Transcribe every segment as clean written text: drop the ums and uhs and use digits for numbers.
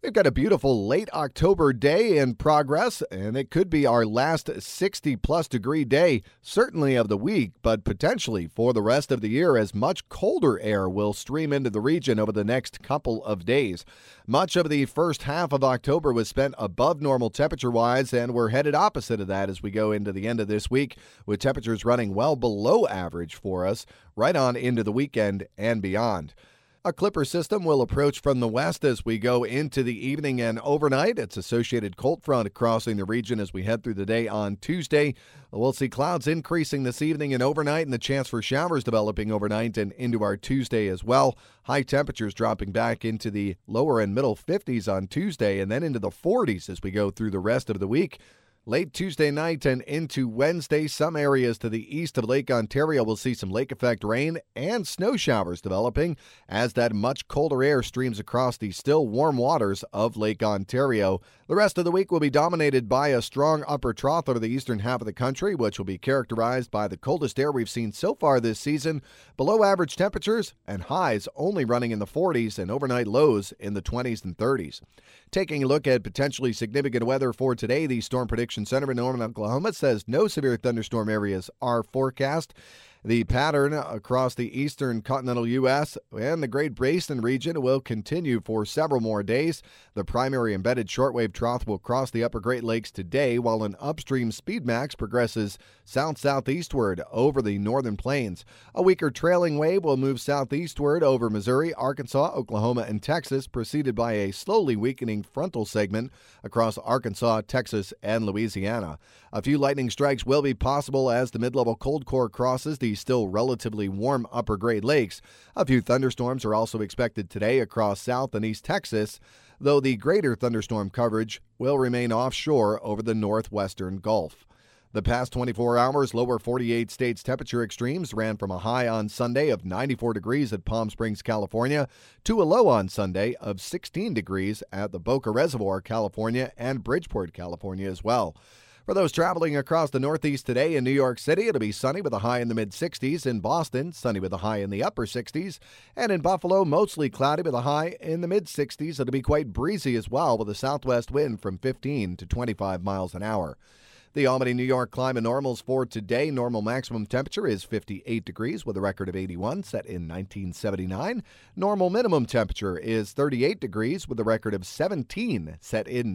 We've got a beautiful late October day in progress, and it could be our last 60-plus degree day, certainly of the week, but potentially for the rest of the year as much colder air will stream into the region over the next couple of days. Much of the first half of October was spent above normal temperature-wise, and we're headed opposite of that as we go into the end of this week, with temperatures running well below average for us right on into the weekend and beyond. A Clipper system will approach from the west as we go into the evening and overnight. Its associated cold front crossing the region as we head through the day on Tuesday. We'll see clouds increasing this evening and overnight, and the chance for showers developing overnight and into our Tuesday as well. High temperatures dropping back into the lower and middle 50s on Tuesday and then into the 40s as we go through the rest of the week. Late Tuesday night and into Wednesday, some areas to the east of Lake Ontario will see some lake effect rain and snow showers developing as that much colder air streams across the still warm waters of Lake Ontario. The rest of the week will be dominated by a strong upper trough over the eastern half of the country, which will be characterized by the coldest air we've seen so far this season, below average temperatures and highs only running in the 40s and overnight lows in the 20s and 30s. Taking a look at potentially significant weather for today, the Storm Prediction Center in Norman, Oklahoma says no severe thunderstorm areas are forecast. The pattern across the eastern continental U.S. and the Great Basin region will continue for several more days. The primary embedded shortwave trough will cross the upper Great Lakes today, while an upstream speed max progresses south-southeastward over the northern plains. A weaker trailing wave will move southeastward over Missouri, Arkansas, Oklahoma, and Texas, preceded by a slowly weakening frontal segment across Arkansas, Texas, and Louisiana. A few lightning strikes will be possible as the mid-level cold core crosses the still relatively warm upper Great Lakes. A few thunderstorms are also expected today across South and East Texas, though the greater thunderstorm coverage will remain offshore over the northwestern Gulf. The past 24 hours, lower 48 states temperature extremes ran from a high on Sunday of 94 degrees at Palm Springs, California, to a low on Sunday of 16 degrees at the Boca Reservoir, California, and Bridgeport, California as well. For those traveling across the Northeast today in New York City, it'll be sunny with a high in the mid-60s. In Boston, sunny with a high in the upper 60s. And in Buffalo, mostly cloudy with a high in the mid-60s. It'll be quite breezy as well with a southwest wind from 15 to 25 miles an hour. The Albany, New York climate normals for today. Normal maximum temperature is 58 degrees with a record of 81 set in 1979. Normal minimum temperature is 38 degrees with a record of 17 set in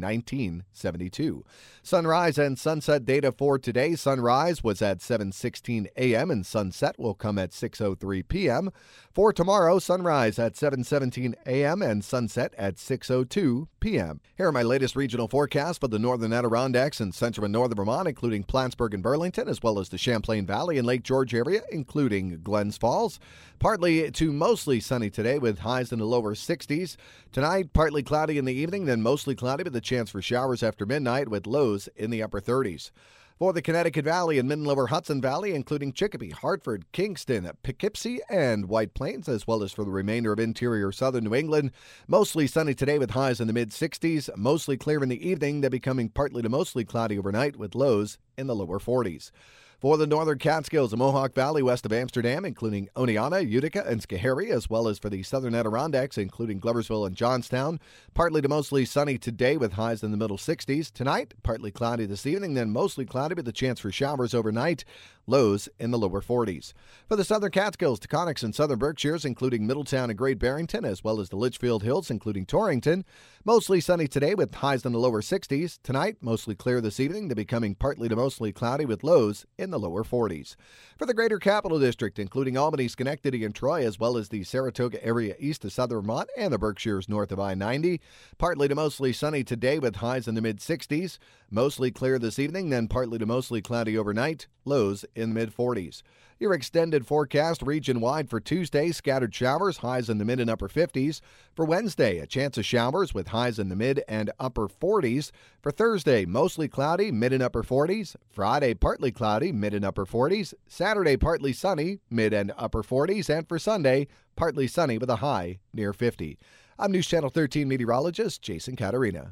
1972. Sunrise and sunset data for today. Sunrise was at 7:16 a.m. and sunset will come at 6:03 p.m. For tomorrow, sunrise at 7:17 a.m. and sunset at 6:02 p.m. Here are my latest regional forecasts for the northern Adirondacks and central and northern Vermont, including Plattsburgh and Burlington, as well as the Champlain Valley and Lake George area, including Glens Falls. Partly to mostly sunny today with highs in the lower 60s. Tonight, partly cloudy in the evening, then mostly cloudy with a chance for showers after midnight with lows in the upper 30s. For the Connecticut Valley and mid-and lower Hudson Valley, including Chicopee, Hartford, Kingston, Poughkeepsie, and White Plains, as well as for the remainder of interior southern New England. Mostly sunny today with highs in the mid-60s. Mostly clear in the evening, then becoming partly to mostly cloudy overnight with lows in the lower 40s. For the northern Catskills, the Mohawk Valley west of Amsterdam, including Oneonta, Utica, and Schoharie, as well as for the southern Adirondacks, including Gloversville and Johnstown. Partly to mostly sunny today with highs in the middle 60s. Tonight, partly cloudy this evening, then mostly cloudy with a chance for showers overnight. Lows in the lower 40s. For the southern Catskills, Taconics, and southern Berkshires, including Middletown and Great Barrington, as well as the Litchfield Hills, including Torrington. Mostly sunny today with highs in the lower 60s. Tonight, mostly clear this evening to becoming partly to mostly cloudy with lows in the lower 40s. For the Greater Capital District, including Albany, Schenectady, and Troy, as well as the Saratoga area east of southern Vermont and the Berkshires north of I-90. Partly to mostly sunny today with highs in the mid-60s. Mostly clear this evening, then partly to mostly cloudy overnight. Lows in the mid-40s. Your extended forecast region-wide for Tuesday, scattered showers, highs in the mid and upper 50s. For Wednesday, a chance of showers with highs in the mid and upper 40s. For Thursday, mostly cloudy, mid and upper 40s. Friday, partly cloudy, mid and upper 40s. Saturday, partly sunny, mid and upper 40s. And for Sunday, partly sunny with a high near 50. I'm News Channel 13 meteorologist Jason Caterina.